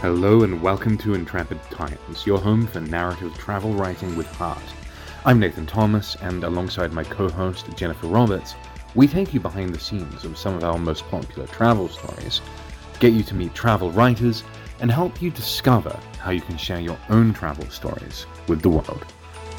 Hello and welcome to Intrepid Times, your home for narrative travel writing with heart. I'm Nathan Thomas, and alongside my co-host Jennifer Roberts, we take you behind the scenes of some of our most popular travel stories, get you to meet travel writers, and help you discover how you can share your own travel stories with the world.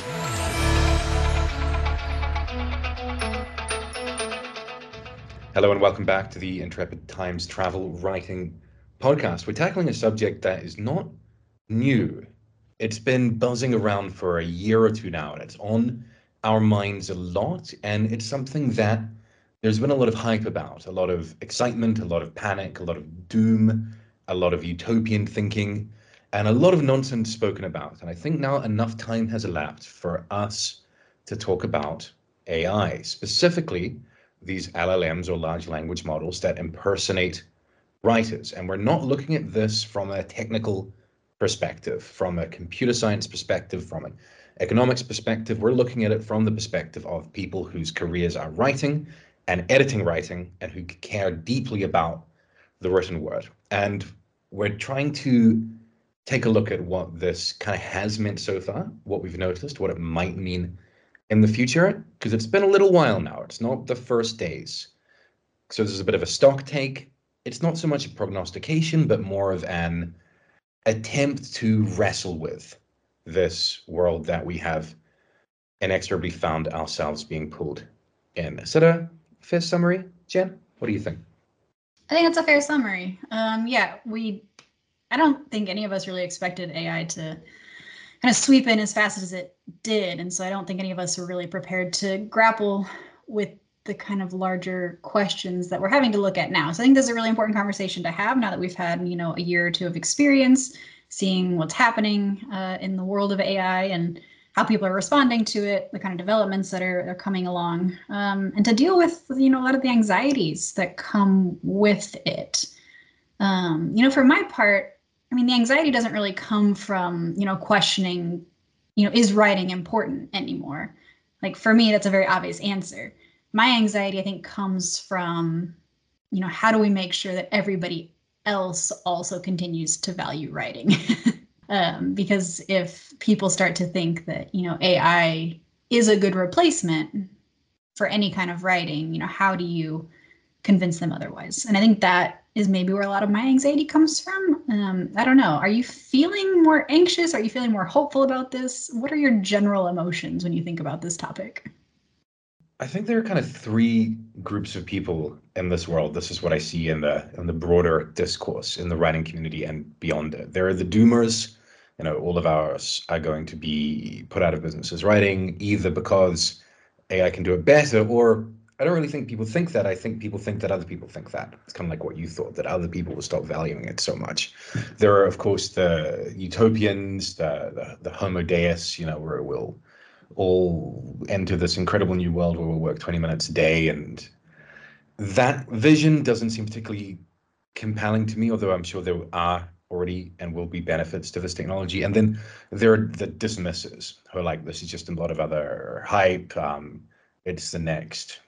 Hello and welcome back to the Intrepid Times Travel Writing Podcast. We're tackling a subject that is not new. It's been buzzing around for a year or two now, and it's on our minds a lot, and it's something that there's been a lot of hype about, a lot of excitement, a lot of panic, a lot of doom, a lot of utopian thinking, and a lot of nonsense spoken about. And I think now enough time has elapsed for us to talk about AI, specifically these LLMs or large language models that impersonate writers. And we're not looking at this from a technical perspective, from a computer science perspective, from an economics perspective. We're looking at it from the perspective of people whose careers are writing and editing writing and who care deeply about the written word. And we're trying to take a look at what this kind of has meant so far, what we've noticed, what it might mean in the future, because it's been a little while now. It's not the first days. So this is a bit of a stock take. It's not so much a prognostication, but more of an attempt to wrestle with this world that we have inexorably found ourselves being pulled in. Is that a fair summary, Jen? What do you think? I think that's a fair summary. I don't think any of us really expected AI to kind of sweep in as fast as it did. And so I don't think any of us were really prepared to grapple with the kind of larger questions that we're having to look at now. So I think this is a really important conversation to have now that we've had, a year or two of experience, seeing what's happening in the world of AI and how people are responding to it, the kind of developments that are coming along, and to deal with, a lot of the anxieties that come with it. For my part, the anxiety doesn't really come from, questioning, is writing important anymore? Like for me, that's a very obvious answer. My anxiety, I think, comes from, how do we make sure that everybody else also continues to value writing? Because if people start to think that, AI is a good replacement for any kind of writing, how do you convince them otherwise? And I think that is maybe where a lot of my anxiety comes from. I don't know. Are you feeling more anxious? Are you feeling more hopeful about this? What are your general emotions when you think about this topic? I think there are kind of three groups of people in this world. This is what I see in the broader discourse in the writing community and beyond it. There are the doomers. All of ours are going to be put out of business as writing, either because AI can do it better, or I don't really think people think that. I think people think that other people think that. It's kind of like what you thought, that other people will stop valuing it so much. There are, of course, the utopians, the Homo Deus, where we'll all enter this incredible new world where we'll work 20 minutes a day. And that vision doesn't seem particularly compelling to me, although I'm sure there are already and will be benefits to this technology. And then there are the dismissers who are like, this is just a lot of other hype. It's the next,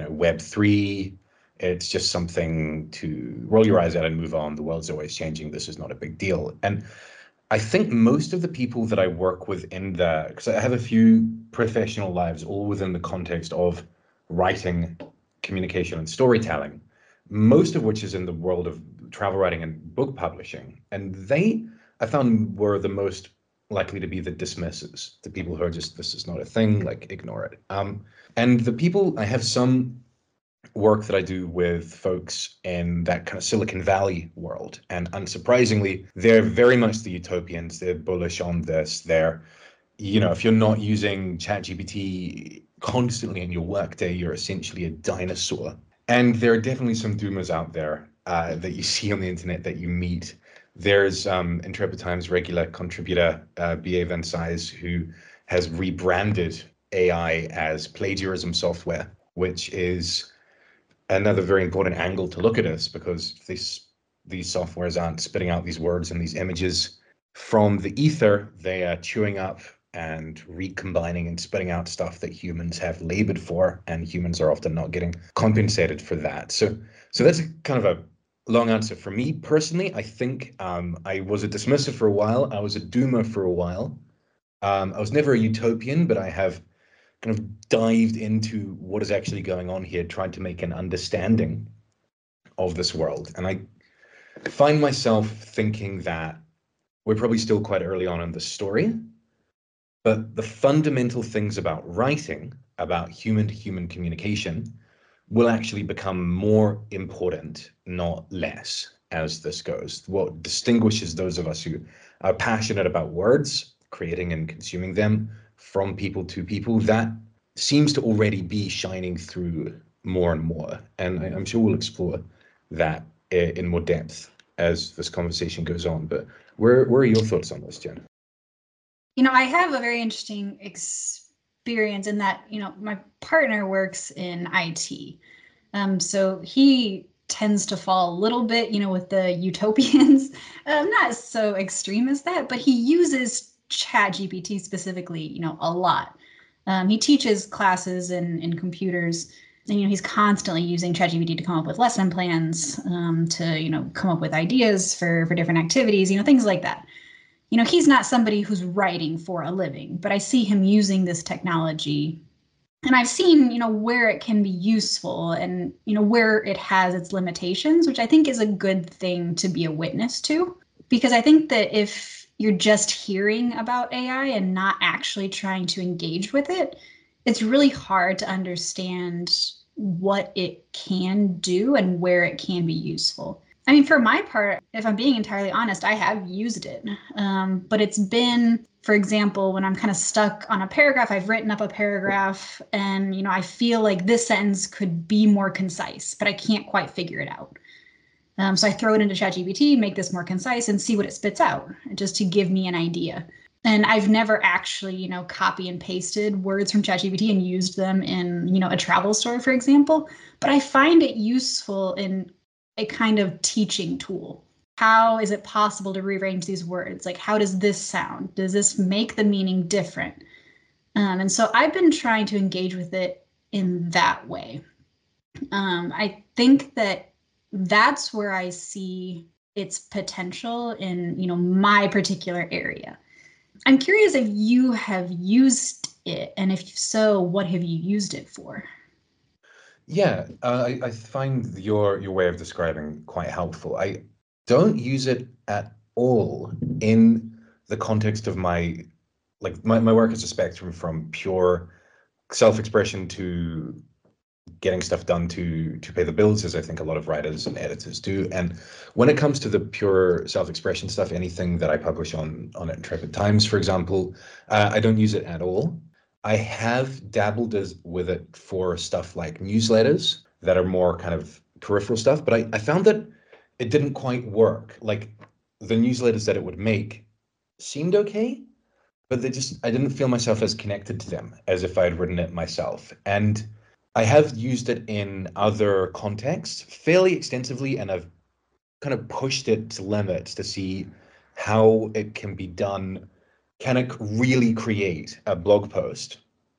Web3. It's just something to roll your eyes at and move on. The world's always changing. This is not a big deal. And I think most of the people that I work with because I have a few professional lives, all within the context of writing, communication, and storytelling, most of which is in the world of travel writing and book publishing. And I found, were the most likely to be the dismissers, the people who are just, this is not a thing, like ignore it. And the people, I have some work that I do with folks in that kind of Silicon Valley world. And unsurprisingly, they're very much the utopians. They're bullish on this. They're, if you're not using ChatGPT constantly in your workday, you're essentially a dinosaur. And there are definitely some doomers out there that you see on the internet that you meet. There's Intrepid Times regular contributor, B.A. Van Size, who has rebranded AI as plagiarism software, which is another very important angle to look at this, because these softwares aren't spitting out these words and these images from the ether. They are chewing up and recombining and spitting out stuff that humans have labored for, and humans are often not getting compensated for that. So that's kind of long answer. For me personally, I think I was a dismissive for a while. I was a doomer for a while. I was never a utopian, but I have kind of dived into what is actually going on here, trying to make an understanding of this world. And I find myself thinking that we're probably still quite early on in the story, but the fundamental things about writing, about human to human communication, will actually become more important, not less, as this goes. What distinguishes those of us who are passionate about words, creating and consuming them from people to people, that seems to already be shining through more and more. And I'm sure we'll explore that in more depth as this conversation goes on. But where are your thoughts on this, Jen? I have a very interesting experience in that, my partner works in IT. So he tends to fall a little bit, with the utopians, not so extreme as that, but he uses ChatGPT specifically, a lot. He teaches classes in computers, and he's constantly using ChatGPT to come up with lesson plans, to come up with ideas for different activities, things like that. He's not somebody who's writing for a living, but I see him using this technology, and I've seen, where it can be useful and, where it has its limitations, which I think is a good thing to be a witness to. Because I think that if you're just hearing about AI and not actually trying to engage with it, it's really hard to understand what it can do and where it can be useful. I mean, for my part, if I'm being entirely honest, I have used it. But it's been, for example, when I'm kind of stuck on a paragraph, I've written up a paragraph and, I feel like this sentence could be more concise, but I can't quite figure it out. So I throw it into ChatGPT, make this more concise, and see what it spits out, just to give me an idea. And I've never actually, copy and pasted words from ChatGPT and used them in, a travel story, for example. But I find it useful in a kind of teaching tool. How is it possible to rearrange these words? Like, how does this sound? Does this make the meaning different? And so I've been trying to engage with it in that way. I think that that's where I see its potential in, my particular area. I'm curious if you have used it, and if so, what have you used it for? Yeah, I find your way of describing quite helpful. I don't use it at all in the context of my work as a spectrum from pure self-expression to getting stuff done to pay the bills, as I think a lot of writers and editors do. And when it comes to the pure self-expression stuff, anything that I publish on Intrepid Times, for example, I don't use it at all. I have dabbled with it for stuff like newsletters that are more kind of peripheral stuff, but I found that it didn't quite work. Like the newsletters that it would make seemed okay, but I didn't feel myself as connected to them as if I had written it myself. And I have used it in other contexts fairly extensively, and I've kind of pushed it to limits to see how it can be done. Can it really create a blog post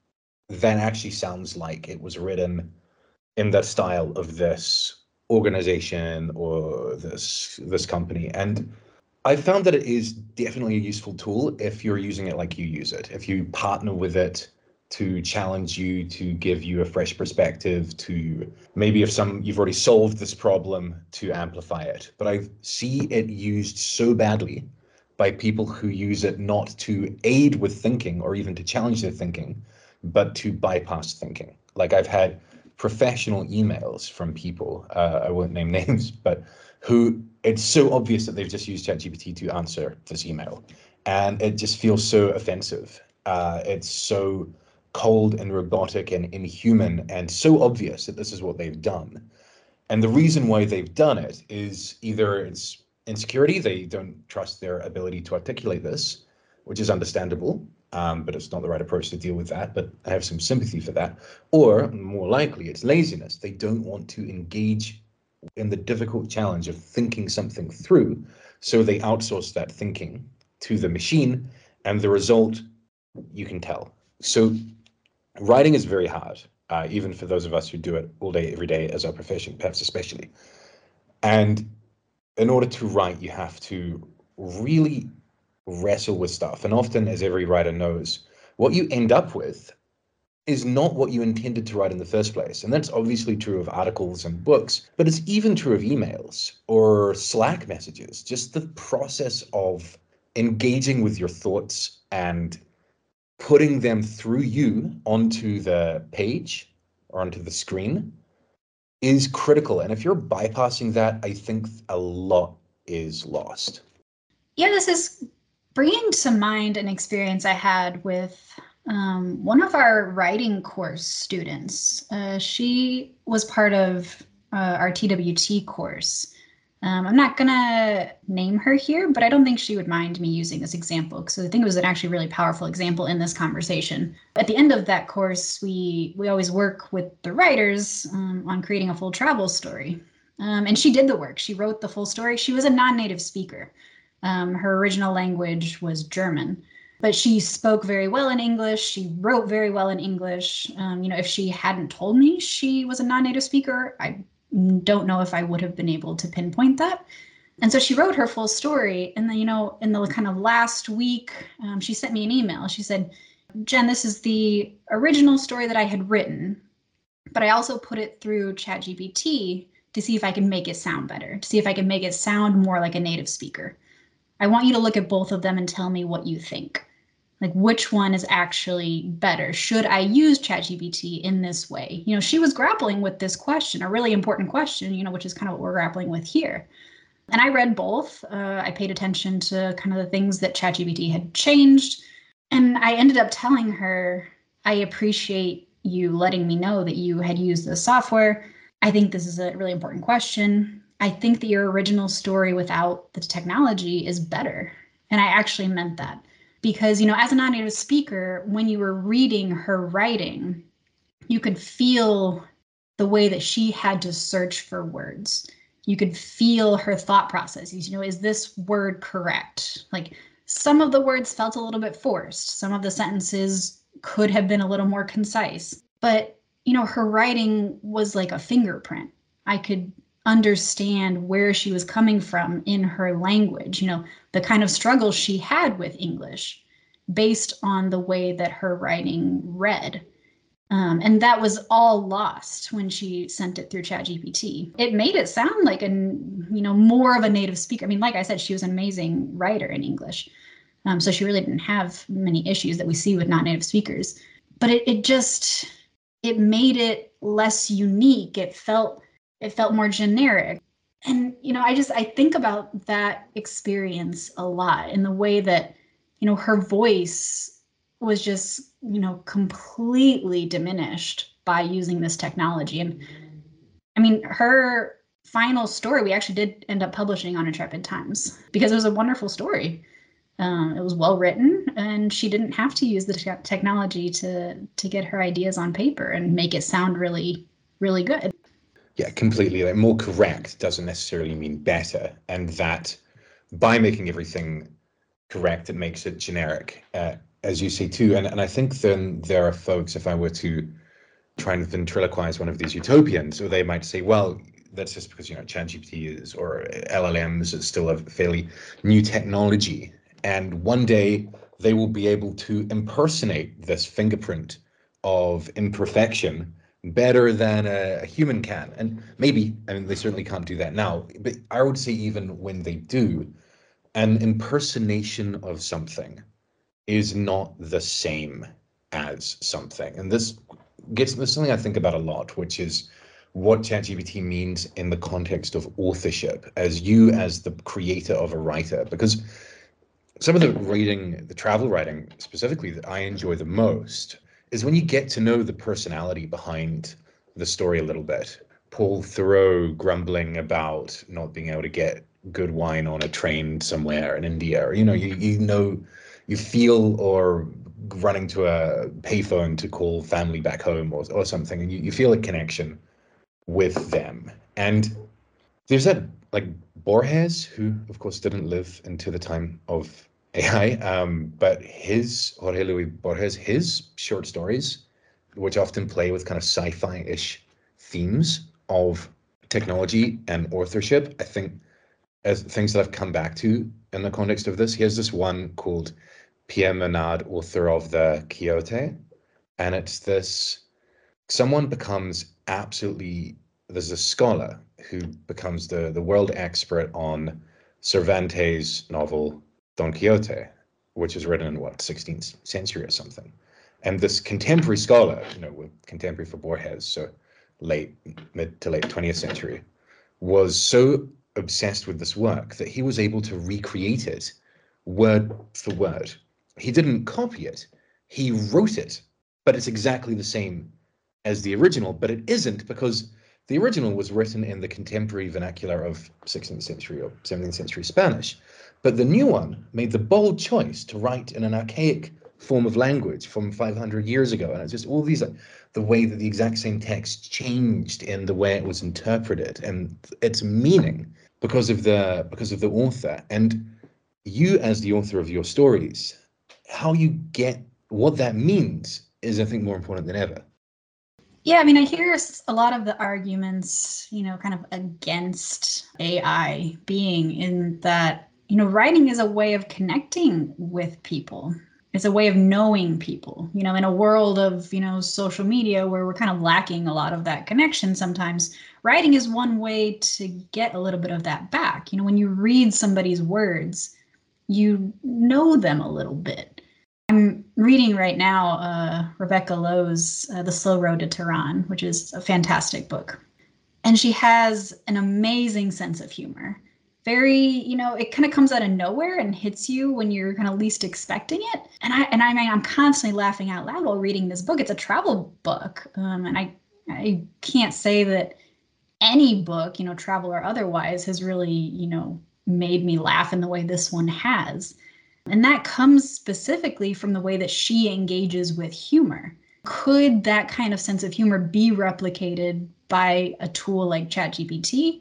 that actually sounds like it was written in the style of this organization or this company? And I found that it is definitely a useful tool if you're using it like you use it. If you partner with it to challenge you, to give you a fresh perspective, to maybe if you've already solved this problem, to amplify it. But I see it used so badly by people who use it not to aid with thinking or even to challenge their thinking, but to bypass thinking. Like I've had professional emails from people, I won't name names, but who it's so obvious that they've just used ChatGPT to answer this email. And it just feels so offensive. It's so cold and robotic and inhuman and so obvious that this is what they've done. And the reason why they've done it is either it's insecurity, they don't trust their ability to articulate this, which is understandable, but it's not the right approach to deal with that. But I have some sympathy for that. Or more likely, it's laziness. They don't want to engage in the difficult challenge of thinking something through. So they outsource that thinking to the machine, and the result, you can tell. So writing is very hard, even for those of us who do it all day, every day as our profession, perhaps especially. And in order to write, you have to really wrestle with stuff. And often, as every writer knows, what you end up with is not what you intended to write in the first place. And that's obviously true of articles and books, but it's even true of emails or Slack messages. Just the process of engaging with your thoughts and putting them through you onto the page or onto the screen is critical. And if you're bypassing that, I think a lot is lost. Yeah, this is bringing to mind an experience I had with one of our writing course students. She was part of our TWT course. I'm not going to name her here, but I don't think she would mind me using this example because I think it was an actually really powerful example in this conversation. At the end of that course, we always work with the writers on creating a full travel story. And she did the work. She wrote the full story. She was a non-native speaker. Her original language was German, but she spoke very well in English. She wrote very well in English. If she hadn't told me she was a non-native speaker, I don't know if I would have been able to pinpoint that. And so she wrote her full story. And then, in the kind of last week, she sent me an email. She said, Jen, this is the original story that I had written, but I also put it through ChatGPT to see if I can make it sound better, to see if I can make it sound more like a native speaker. I want you to look at both of them and tell me what you think. Like, which one is actually better? Should I use ChatGPT in this way? She was grappling with this question, a really important question, which is kind of what we're grappling with here. And I read both. I paid attention to kind of the things that ChatGPT had changed. And I ended up telling her, I appreciate you letting me know that you had used this software. I think this is a really important question. I think that your original story without the technology is better. And I actually meant that because, as a non-native speaker, when you were reading her writing, you could feel the way that she had to search for words. You could feel her thought processes. Is this word correct? Like, some of the words felt a little bit forced. Some of the sentences could have been a little more concise. But, her writing was like a fingerprint. I could understand where she was coming from in her language, the kind of struggle she had with English based on the way that her writing read. And that was all lost when she sent it through ChatGPT. It made it sound like more of a native speaker. I mean, like I said, she was an amazing writer in English. So she really didn't have many issues that we see with non-native speakers. But it made it less unique. It felt more generic. And, I think about that experience a lot in the way that, her voice was just, completely diminished by using this technology. And I mean, her final story, we actually did end up publishing on Intrepid Times because it was a wonderful story. It was well written, and she didn't have to use the technology to get her ideas on paper and make it sound really, really good. Yeah, completely. Like, more correct doesn't necessarily mean better, and that by making everything correct, it makes it generic, as you say too. And I think then there are folks, if I were to try and ventriloquize one of these utopians, or they might say, well, that's just because ChatGPT is, or LLMs is still a fairly new technology, and one day they will be able to impersonate this fingerprint of imperfection better than a human can. And maybe, I mean, they certainly can't do that now, but I would say even when they do, an impersonation of something is not the same as something. And this is something I think about a lot, which is what ChatGPT means in the context of authorship, as you as the creator of a writer. Because some of the travel writing specifically that I enjoy the most is when you get to know the personality behind the story a little bit. Paul Thoreau grumbling about not being able to get good wine on a train somewhere in India, or you feel, or running to a payphone to call family back home, or something, and you feel a connection with them. And there's that, like, Borges, who of course didn't live into the time of AI, but Jorge Luis Borges, his short stories, which often play with kind of sci-fi-ish themes of technology and authorship, I think as things that I've come back to in the context of this, here's this one called Pierre Menard, author of the Quixote. And it's this, someone becomes absolutely, there's a scholar who becomes the world expert on Cervantes' novel Don Quixote, which is written in what, 16th century or something. And this contemporary scholar, contemporary for Borges, so mid to late 20th century, was so obsessed with this work that he was able to recreate it word for word. He didn't copy it, he wrote it, but it's exactly the same as the original, but it isn't, because the original was written in the contemporary vernacular of 16th century or 17th century Spanish. But the new one made the bold choice to write in an archaic form of language from 500 years ago. And it's just all these, the way that the exact same text changed in the way it was interpreted and its meaning because of the author. And you, as the author of your stories, how you get what that means is, I think, more important than ever. Yeah, I mean, I hear a lot of the arguments, kind of against AI being in that, writing is a way of connecting with people. It's a way of knowing people, in a world of, social media where we're kind of lacking a lot of that connection sometimes. Writing is one way to get a little bit of that back. When you read somebody's words, you know them a little bit. I'm reading right now Rebecca Lowe's The Slow Road to Tehran, which is a fantastic book. And she has an amazing sense of humor. Very, it kind of comes out of nowhere and hits you when you're kind of least expecting it. And I mean, I'm constantly laughing out loud while reading this book. It's a travel book. And I can't say that any book, travel or otherwise, has really, made me laugh in the way this one has. And that comes specifically from the way that she engages with humor. Could that kind of sense of humor be replicated by a tool like ChatGPT?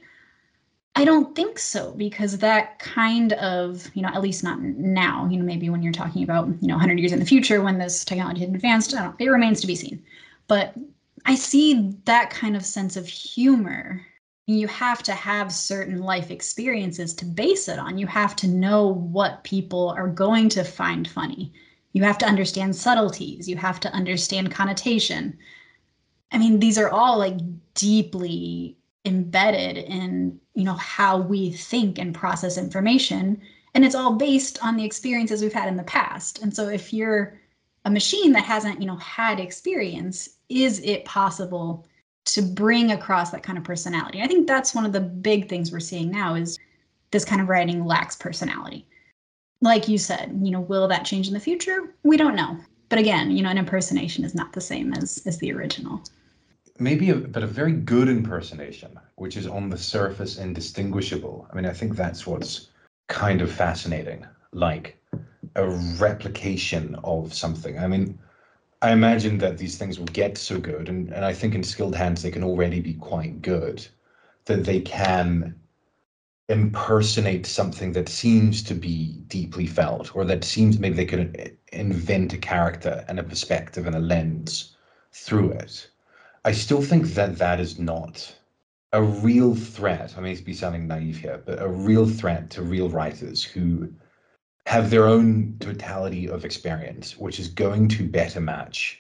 I don't think so, because that kind of, at least not now, maybe when you're talking about, 100 years in the future when this technology had advanced, it remains to be seen. But I see that kind of sense of humor. You have to have certain life experiences to base it on. You have to know what people are going to find funny. You have to understand subtleties. You have to understand connotation. I mean, these are all like deeply embedded in, how we think and process information. And it's all based on the experiences we've had in the past. And so if you're a machine that hasn't, had experience, is it possible to bring across that kind of personality? I think that's one of the big things we're seeing now is this kind of writing lacks personality. Like you said, will that change in the future? We don't know. But again, an impersonation is not the same as the original. Maybe but a very good impersonation, which is on the surface indistinguishable. I mean, I think that's what's kind of fascinating, like a replication of something. I mean, I imagine that these things will get so good, and I think in skilled hands they can already be quite good, that they can impersonate something that seems to be deeply felt, or that seems maybe they could invent a character and a perspective and a lens through it. I still think that that is not a real threat. I may be sounding naive here, but a real threat to real writers who have their own totality of experience, which is going to better match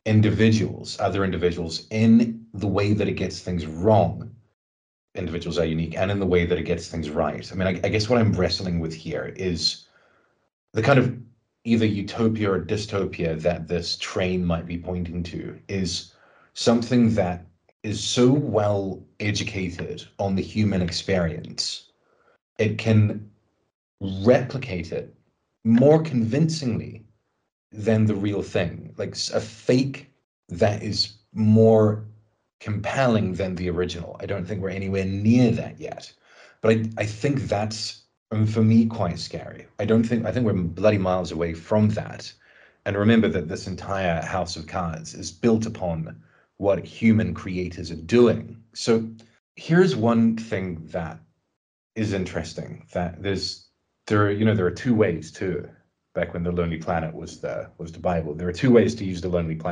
other individuals in the way that it gets things wrong. Individuals are unique, and in the way that it gets things right. I mean, I guess what I'm wrestling with here is the kind of either utopia or dystopia that this train might be pointing to is something that is so well educated on the human experience, it can replicate it more convincingly than the real thing, like a fake that is more compelling than the original. I don't think we're anywhere near that yet, but I think that's, for me, quite scary. I think we're bloody miles away from that. And remember that this entire House of Cards is built upon what human creators are doing. So here's one thing that is interesting, that there are two ways to, back when the Lonely Planet was the Bible, there are two ways to use the Lonely Planet.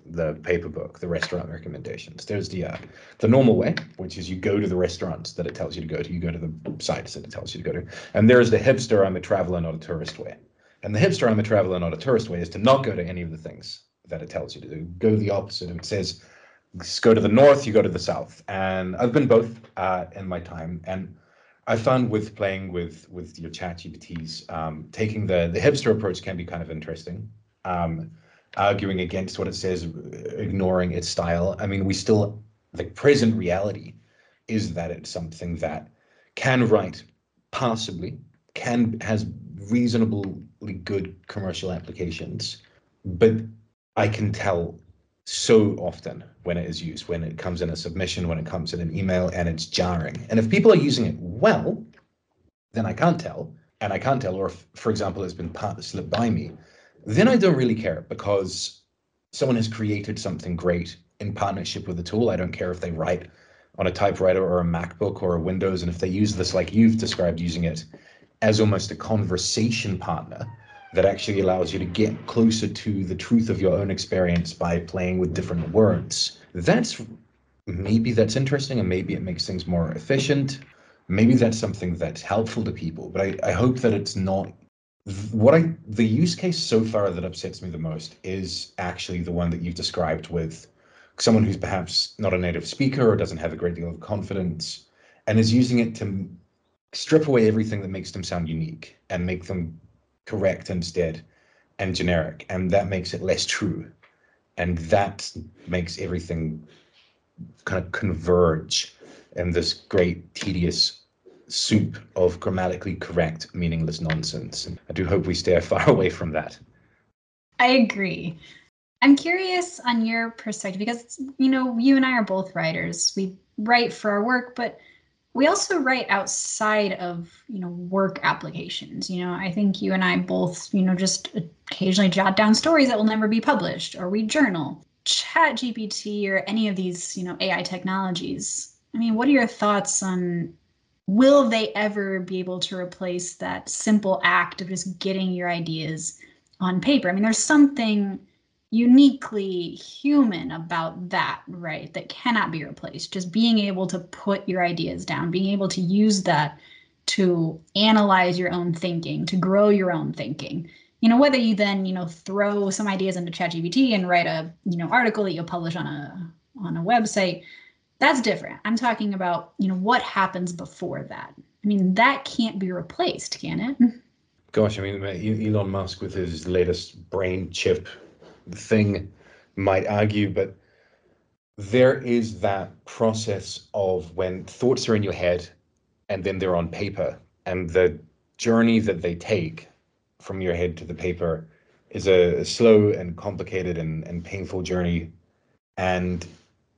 the paper book, the restaurant recommendations. There's the normal way, which is you go to the restaurants that it tells you to go to. You go to the sites that it tells you to go to. And there's the hipster, I'm a traveler, not a tourist way. And the hipster, I'm a traveler, not a tourist way is to not go to any of the things that it tells you to do. Go the opposite. It says, go to the north, you go to the south. And I've been both in my time. And I found with playing with your ChatGPTs, taking the hipster approach can be kind of interesting. Arguing against what it says, ignoring its style. I mean, the present reality is that it's something that can write passably, has reasonably good commercial applications, but I can tell so often when it is used, when it comes in a submission, when it comes in an email, and it's jarring. And if people are using it well, then I can't tell, or if, for example, it's been slipped by me, then I don't really care, because someone has created something great in partnership with the tool. I don't care if they write on a typewriter or a MacBook or a Windows, and if they use this like you've described, using it as almost a conversation partner that actually allows you to get closer to the truth of your own experience by playing with different words. Maybe that's interesting, and maybe it makes things more efficient. Maybe that's something that's helpful to people, but I hope that it's not. The use case so far that upsets me the most is actually the one that you've described, with someone who's perhaps not a native speaker or doesn't have a great deal of confidence and is using it to strip away everything that makes them sound unique and make them correct instead and generic. And that makes it less true. And that makes everything kind of converge in this great, tedious soup of grammatically correct, meaningless nonsense. And I do hope we stay far away from that. I agree. I'm curious on your perspective, because, you and I are both writers. We write for our work, but we also write outside of, work applications. I think you and I both, just occasionally jot down stories that will never be published, or we journal. ChatGPT or any of these, AI technologies. I mean, what are your thoughts on, will they ever be able to replace that simple act of just getting your ideas on paper? I mean, there's something uniquely human about that, right? That cannot be replaced. Just being able to put your ideas down, being able to use that to analyze your own thinking, to grow your own thinking. Whether you then, throw some ideas into ChatGPT and write a, article that you'll publish on a website, that's different. I'm talking about, what happens before that. I mean, that can't be replaced, can it? Gosh, I mean, Elon Musk with his latest brain chip thing might argue, but there is that process of when thoughts are in your head and then they're on paper, and the journey that they take from your head to the paper is a slow and complicated and painful journey. And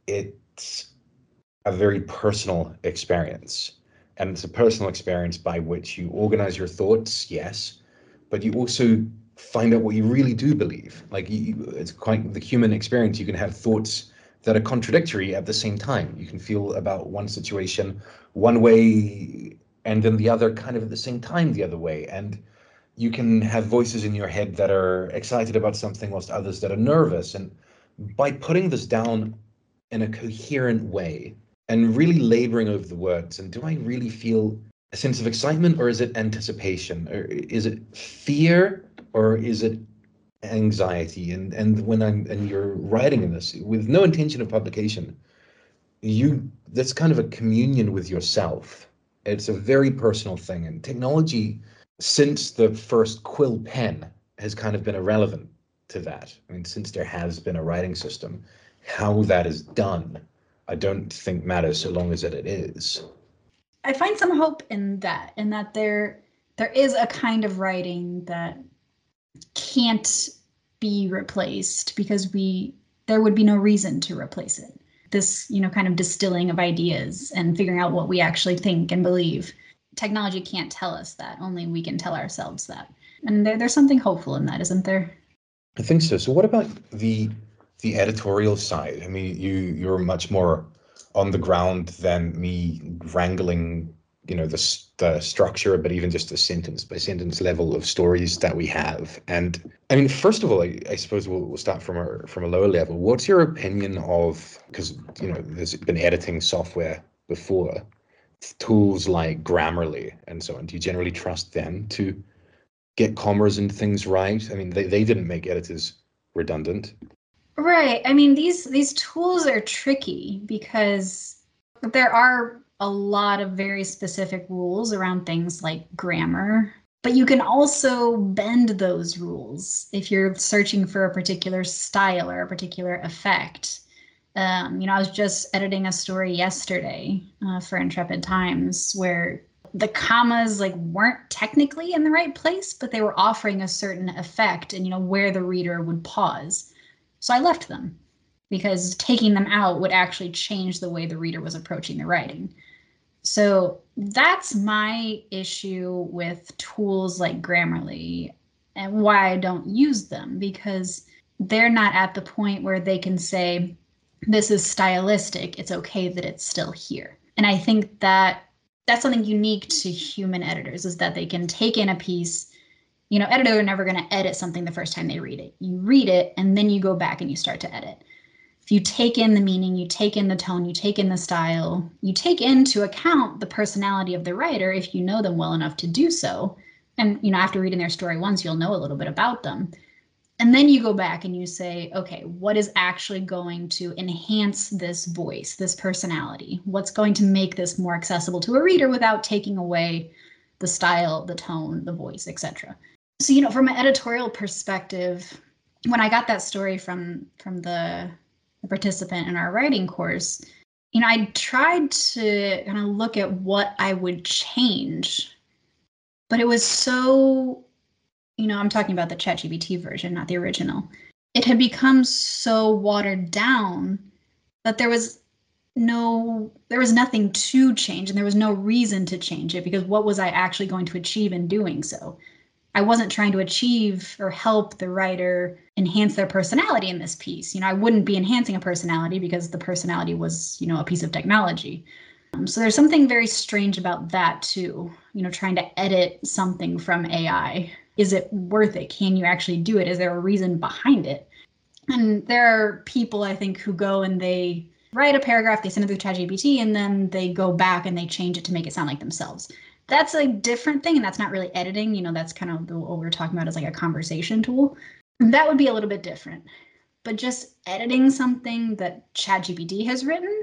it's a very personal experience. And it's a personal experience by which you organize your thoughts, yes, but you also find out what you really do believe. Like, it's quite the human experience. You can have thoughts that are contradictory at the same time. You can feel about one situation one way and then the other kind of at the same time the other way. And you can have voices in your head that are excited about something whilst others that are nervous. And by putting this down in a coherent way and really laboring over the words, and do I really feel a sense of excitement, or is it anticipation, or is it fear, or is it anxiety? And when you're writing in this with no intention of publication, that's kind of a communion with yourself. It's a very personal thing. And technology, since the first quill pen, has kind of been irrelevant to that. I mean, since there has been a writing system, how that is done, I don't think matters so long as it is. I find some hope in that there is a kind of writing that can't be replaced, because there would be no reason to replace it. This, kind of distilling of ideas and figuring out what we actually think and believe. Technology can't tell us that. Only we can tell ourselves that. And there's something hopeful in that, isn't there? I think so. So what about the editorial side? I mean, you're much more on the ground than me wrangling the structure, but even just the sentence by sentence level of stories that we have. And I mean, first of all, I suppose we'll start from a lower level. What's your opinion of, because there's been editing software before, tools like Grammarly and so on. Do you generally trust them to get commas and things right? I mean, they didn't make editors redundant. Right. I mean, these tools are tricky because there are a lot of very specific rules around things like grammar, but you can also bend those rules if you're searching for a particular style or a particular effect. I was just editing a story yesterday for Intrepid Times where the commas weren't technically in the right place, but they were offering a certain effect and where the reader would pause. So I left them because taking them out would actually change the way the reader was approaching the writing. So that's my issue with tools like Grammarly and why I don't use them, because they're not at the point where they can say, this is stylistic, it's okay that it's still here. And I think that that's something unique to human editors, is that they can take in a piece. Editors are never going to edit something the first time they read it. You read it, and then you go back and you start to edit. If you take in the meaning, you take in the tone, you take in the style, you take into account the personality of the writer if you know them well enough to do so. And, after reading their story once, you'll know a little bit about them. And then you go back and you say, okay, what is actually going to enhance this voice, this personality? What's going to make this more accessible to a reader without taking away the style, the tone, the voice, etc.? So, from an editorial perspective, when I got that story from the participant in our writing course, I tried to kind of look at what I would change, but it was so, I'm talking about the ChatGPT version, not the original. It had become so watered down that there was nothing to change, and there was no reason to change it, because what was I actually going to achieve in doing so? I wasn't trying to achieve or help the writer enhance their personality in this piece. I wouldn't be enhancing a personality because the personality was, a piece of technology. So there's something very strange about that too, trying to edit something from AI. Is it worth it? Can you actually do it? Is there a reason behind it? And there are people, I think, who go and they write a paragraph, they send it through ChatGPT, and then they go back and they change it to make it sound like themselves. That's a different thing, and that's not really editing. That's kind of what we're talking about as a conversation tool. That would be a little bit different. But just editing something that ChatGPT has written,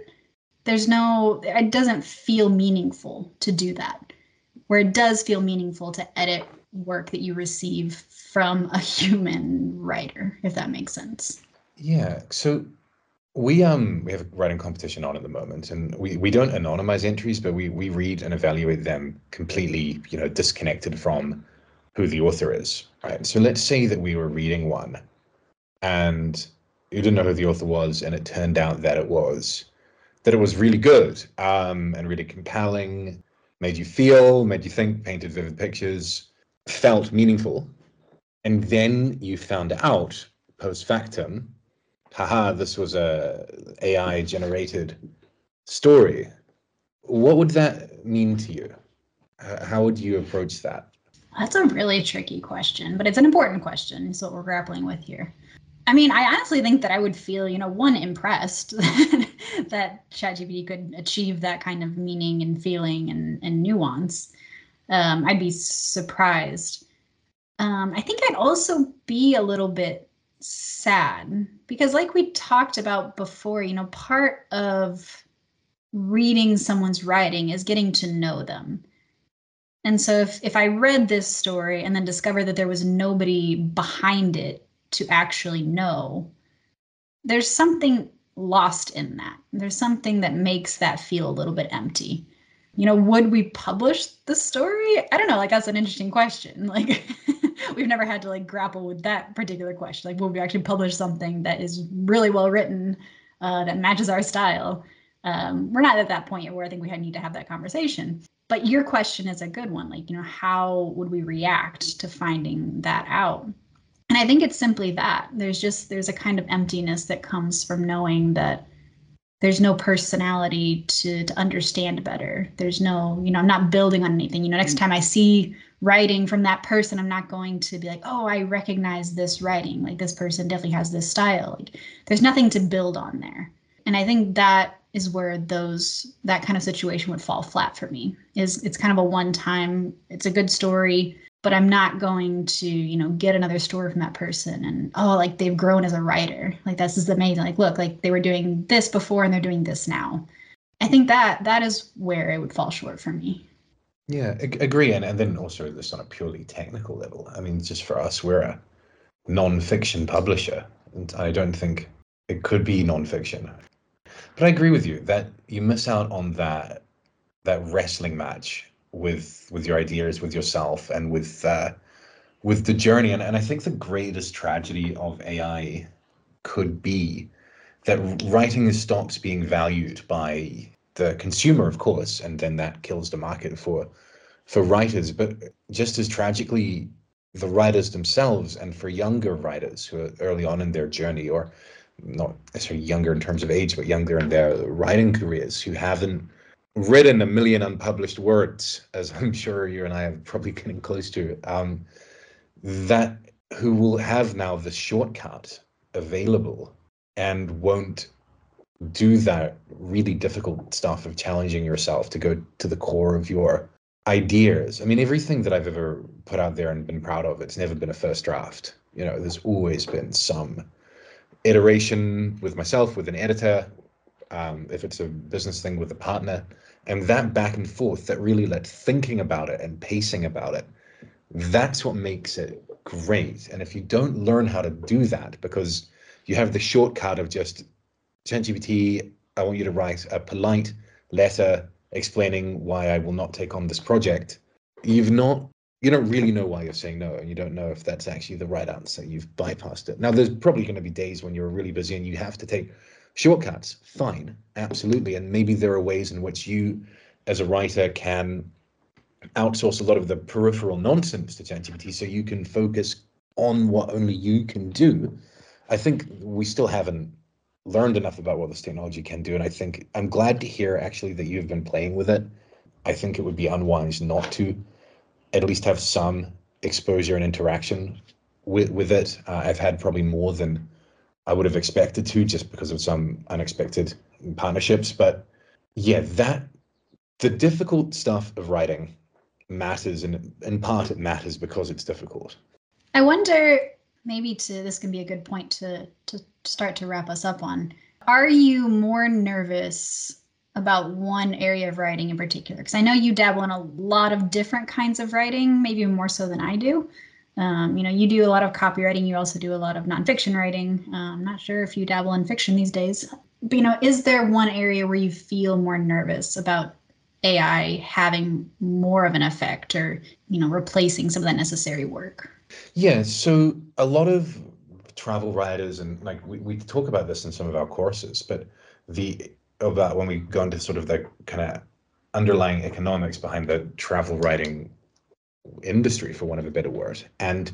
it doesn't feel meaningful to do that. Where it does feel meaningful to edit work that you receive from a human writer, if that makes sense. Yeah. So we have a writing competition on at the moment, and we don't anonymize entries, but we read and evaluate them completely, disconnected from who the author is, right? So let's say that we were reading one and you didn't know who the author was, and it turned out that it was really good, and really compelling, made you feel, made you think, painted vivid pictures, felt meaningful. And then you found out post factum, haha, this was a AI generated story. What would that mean to you? How would you approach that? That's a really tricky question, but it's an important question. It's what we're grappling with here. I mean, I honestly think that I would feel, one, impressed that ChatGPT could achieve that kind of meaning and feeling and nuance. I'd be surprised. I think I'd also be a little bit sad because, like we talked about before, part of reading someone's writing is getting to know them. And so if I read this story and then discovered that there was nobody behind it to actually know, there's something lost in that. There's something that makes that feel a little bit empty. Would we publish the story? I don't know. That's an interesting question. We've never had to grapple with that particular question. Will we actually publish something that is really well written, that matches our style? We're not at that point yet where I think we need to have that conversation. But your question is a good one. How would we react to finding that out? And I think it's simply that there's a kind of emptiness that comes from knowing that there's no personality to understand better. There's no, I'm not building on anything. Next time I see writing from that person, I'm not going to be like, oh, I recognize this writing. Like, this person definitely has this style. Like, there's nothing to build on there. And I think that is where that kind of situation would fall flat for me. It's kind of a one time, it's a good story, but I'm not going to, get another story from that person and, oh, like, they've grown as a writer. Like, this is amazing. Like, look, like, they were doing this before and they're doing this now. I think that is where it would fall short for me. Yeah, agree. And then also this on a purely technical level. I mean, just for us, we're a non-fiction publisher, and I don't think it could be non-fiction. But I agree with you that you miss out on that wrestling match with your ideas, with yourself, and with the journey. And I think the greatest tragedy of AI could be that writing stops being valued by the consumer, of course, and then that kills the market for writers. But just as tragically, the writers themselves, and for younger writers who are early on in their journey, or not necessarily younger in terms of age, but younger in their writing careers, who haven't written a million unpublished words, as I'm sure you and I are probably getting close to, that who will have now the shortcut available and won't do that really difficult stuff of challenging yourself to go to the core of your ideas. I mean, everything that I've ever put out there and been proud of, it's never been a first draft. There's always been some iteration with myself, with an editor, if it's a business thing, with a partner, and that back and forth, that really thinking about it and pacing about it, that's what makes it great. And if you don't learn how to do that, because you have the shortcut of just ChatGPT, I want you to write a polite letter explaining why I will not take on this project, you don't really know why you're saying no, and you don't know if that's actually the right answer. You've bypassed it. Now, there's probably going to be days when you're really busy and you have to take shortcuts. Fine, absolutely. And maybe there are ways in which you, as a writer, can outsource a lot of the peripheral nonsense to ChatGPT so you can focus on what only you can do. I think we still haven't learned enough about what this technology can do, and I think I'm glad to hear actually that you've been playing with it. I think it would be unwise not to at least have some exposure and interaction with it. I've had probably more than I would have expected to, just because of some unexpected partnerships. But yeah, the difficult stuff of writing matters, and in part it matters because it's difficult. I wonder, maybe this can be a good point to start to wrap us up on. Are you more nervous about one area of writing in particular? Because I know you dabble in a lot of different kinds of writing, maybe more so than I do. You do a lot of copywriting. You also do a lot of nonfiction writing. I'm not sure if you dabble in fiction these days. But, is there one area where you feel more nervous about AI having more of an effect, or, replacing some of that necessary work? Yeah, so a lot of travel writers, and we talk about this in some of our courses, but about when we go into sort of the kind of underlying economics behind the travel writing industry, for want of a better word, and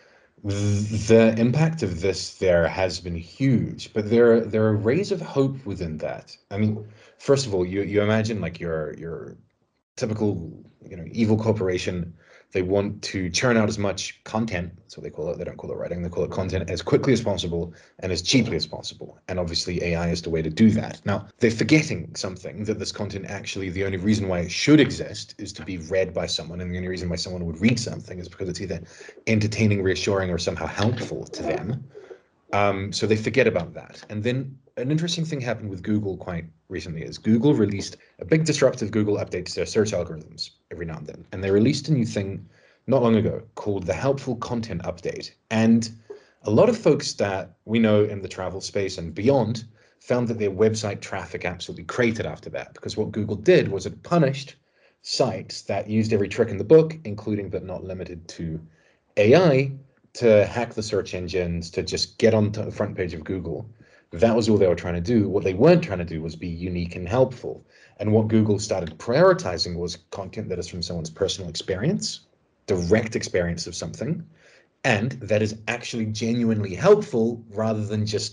the impact of this there has been huge, but there are rays of hope within that. I mean, first of all, you imagine like your typical evil corporation. They want to churn out as much content, that's what they call it. They don't call it writing, they call it content, as quickly as possible and as cheaply as possible. And obviously AI is the way to do that. Now, they're forgetting something, that this content, actually the only reason why it should exist is to be read by someone, and the only reason why someone would read something is because it's either entertaining, reassuring, or somehow helpful to them. So they forget about that. And then an interesting thing happened with Google quite recently is Google released a big disruptive Google update to their search algorithms every now and then. And they released a new thing not long ago called the Helpful Content Update. And a lot of folks that we know in the travel space and beyond found that their website traffic absolutely cratered after that, because what Google did was it punished sites that used every trick in the book, including but not limited to AI, to hack the search engines, to just get onto the front page of Google. That was all they were trying to do. What they weren't trying to do was be unique and helpful. And what Google started prioritizing was content that is from someone's personal experience, direct experience of something, and that is actually genuinely helpful rather than just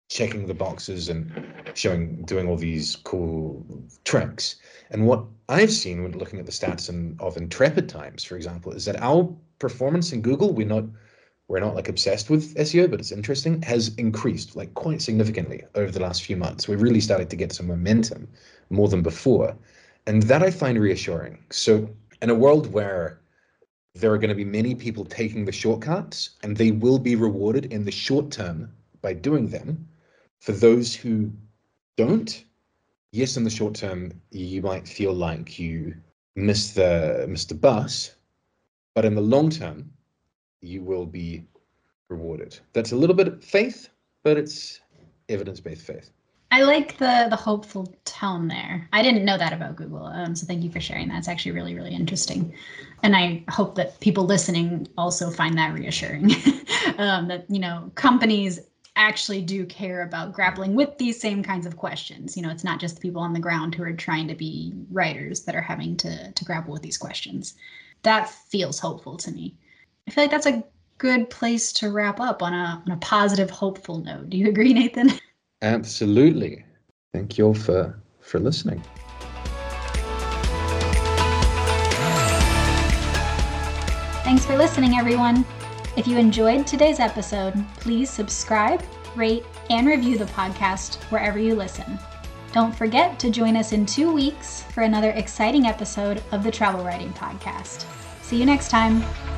checking the boxes and doing all these cool tricks. And what I've seen when looking at the stats of Intrepid Times, for example, is that our performance in Google, we're not like obsessed with SEO, but it's interesting, has increased like quite significantly over the last few months. We've really started to get some momentum more than before. And that I find reassuring. So in a world where there are going to be many people taking the shortcuts, and they will be rewarded in the short term by doing them, for those who don't, yes, in the short term, you might feel like you missed the bus, but in the long term, you will be rewarded. That's a little bit of faith, but it's evidence-based faith. I like the hopeful tone there. I didn't know that about Google, so thank you for sharing that. It's actually really, really interesting. And I hope that people listening also find that reassuring, that, companies actually do care about grappling with these same kinds of questions. It's not just the people on the ground who are trying to be writers that are having to grapple with these questions. That feels hopeful to me. I feel like that's a good place to wrap up on a positive, hopeful note. Do you agree, Nathan? Absolutely. Thank you all for listening. Thanks for listening, everyone. If you enjoyed today's episode, please subscribe, rate, and review the podcast wherever you listen. Don't forget to join us in 2 weeks for another exciting episode of the Travel Writing Podcast. See you next time.